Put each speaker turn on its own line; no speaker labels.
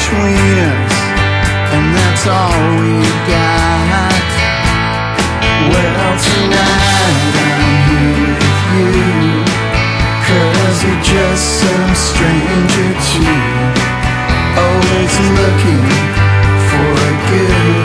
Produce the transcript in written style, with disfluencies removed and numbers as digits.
between us, and that's all we got. Well, tonight I'm here with you, 'cause you're just some stranger too, always looking for a good